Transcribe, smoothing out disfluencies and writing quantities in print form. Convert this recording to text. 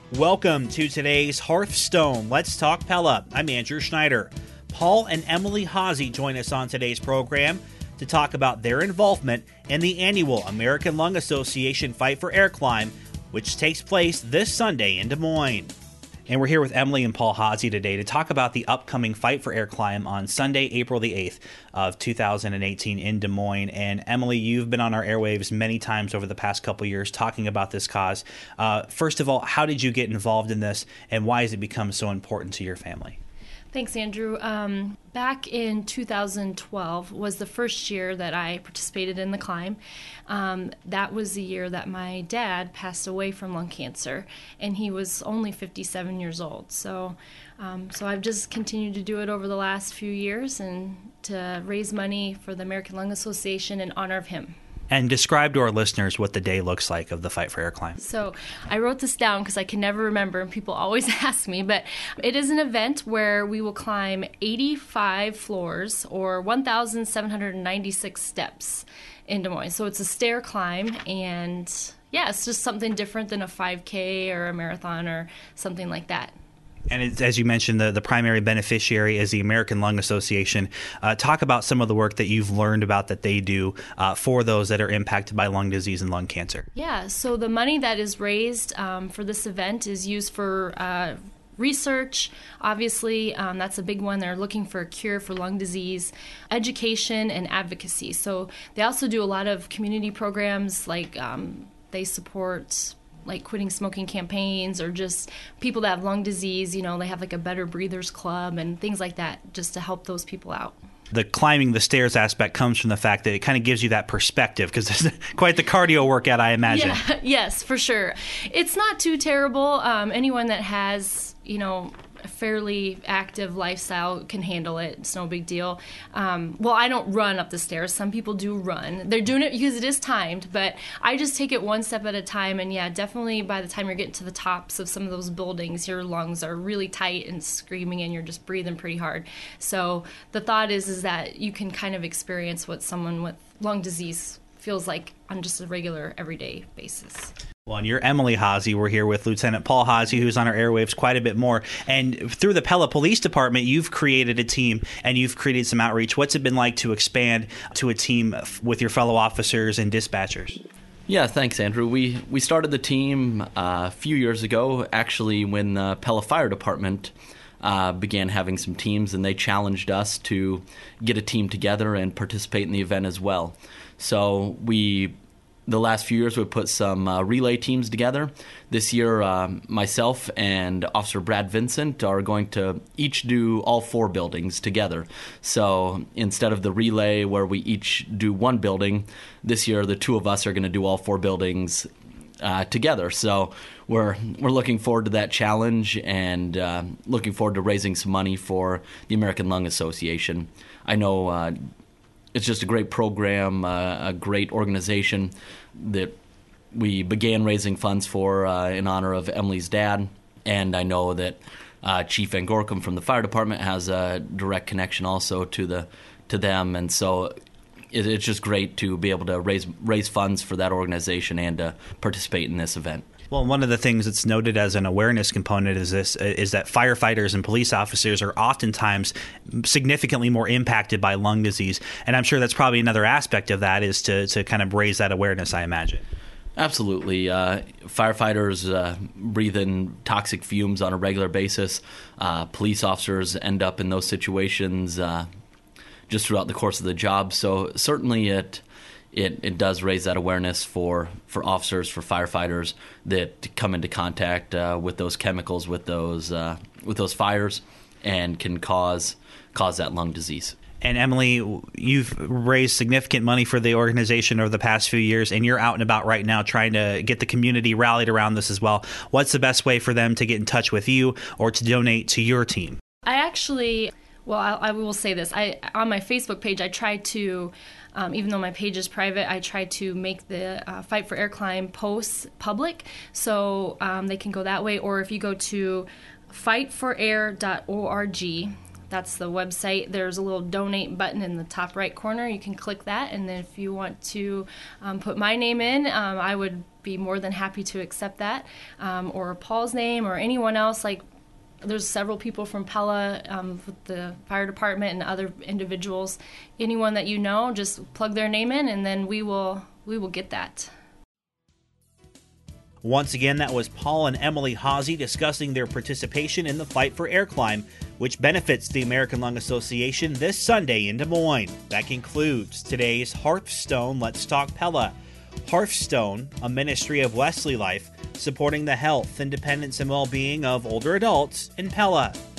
Welcome to today's Hearthstone Let's Talk Pella. I'm Andrew Schneider. Paul and Emily Haase join us on today's program to talk about their involvement in the annual American Lung Association Fight for Air Climb, which takes place this Sunday in Des Moines. And we're here with Emily and Paul Haase today to talk about the upcoming Fight for Air Climb on Sunday, April the 8th of 2018 in Des Moines. And Emily, you've been on our airwaves many times over the past couple years talking about this cause. First of all, how did you get involved in this, and why has it become so important to your family? Thanks, Andrew. Back in 2012 was the first year that I participated in the climb. That was the year that my dad passed away from lung cancer, and he was only 57 years old. So I've just continued to do it over the last few years and to raise money for the American Lung Association in honor of him. And describe to our listeners what the day looks like of the Fight for Air Climb. So I wrote this down because I can never remember, and people always ask me, but it is an event where we will climb 85 floors or 1,796 steps in Des Moines. So it's a stair climb, and yeah, it's just something different than a 5K or a marathon or something like that. And it's, as you mentioned, the primary beneficiary is the American Lung Association. Talk about some of the work that you've learned about that they do for those that are impacted by lung disease and lung cancer. Yeah, so the money that is raised for this event is used for research. Obviously, that's a big one. They're looking for a cure for lung disease, education, and advocacy. So they also do a lot of community programs, like they support like quitting smoking campaigns, or just people that have lung disease. You know, they have like a Better Breathers Club and things like that, just to help those people out. The climbing the stairs aspect comes from the fact that it kind of gives you that perspective, because there's quite the cardio workout, I imagine. Yeah, yes, for sure. It's not too terrible. Anyone that has, a fairly active lifestyle can handle it. It's no big deal. Well, I don't run up the stairs. Some people do run. They're doing it because it is timed, but I just take it one step at a time. And yeah, definitely by the time you're getting to the tops of some of those buildings, your lungs are really tight and screaming, and you're just breathing pretty hard. So the thought is that you can kind of experience what someone with lung disease feels like on just a regular, everyday basis. Well, and you're Emily Haase. We're here with Lieutenant Paul Haase, who's on our airwaves quite a bit more. And through the Pella Police Department, you've created a team and you've created some outreach. What's it been like to expand to a team with your fellow officers and dispatchers? Yeah, thanks, Andrew. We started the team a few years ago, actually, when the Pella Fire Department began having some teams, and they challenged us to get a team together and participate in the event as well. So the last few years, we've put some relay teams together. This year, myself and Officer Brad Vincent are going to each do all 4 buildings together. So instead of the relay where we each do one building, this year the 2 of us are going to do all 4 buildings together. So we're looking forward to that challenge, and looking forward to raising some money for the American Lung Association. I know it's just a great program, a great organization that we began raising funds for in honor of Emily's dad. And I know that Chief Van Gorkum from the fire department has a direct connection also to them. And so it's just great to be able to raise funds for that organization and to participate in this event. Well, one of the things that's noted as an awareness component is that firefighters and police officers are oftentimes significantly more impacted by lung disease. And I'm sure that's probably another aspect of that, is to kind of raise that awareness, I imagine. Absolutely. Firefighters breathe in toxic fumes on a regular basis. Police officers end up in those situations just throughout the course of the job. So certainly it does raise that awareness for officers, for firefighters that come into contact with those chemicals, with those fires, and can cause that lung disease. And Emily, you've raised significant money for the organization over the past few years, and you're out and about right now trying to get the community rallied around this as well. What's the best way for them to get in touch with you or to donate to your team? I will say this. On my Facebook page, I try to, even though my page is private, I try to make the Fight for Air Climb posts public, so they can go that way. Or if you go to fightforair.org, That's the website. There's a little donate button in the top right corner. You can click that, and then if you want to put my name in, I would be more than happy to accept that, or Paul's name, or anyone else. Like, there's several people from Pella with the fire department and other individuals. Anyone that you know, just plug their name in, and then we will get that. Once again, that was Paul and Emily Haase discussing their participation in the Fight for Air Climb, which benefits the American Lung Association this Sunday in Des Moines. That concludes today's Hearthstone Let's Talk Pella. Hearthstone, a ministry of Wesley Life, supporting the health, independence, and well-being of older adults in Pella.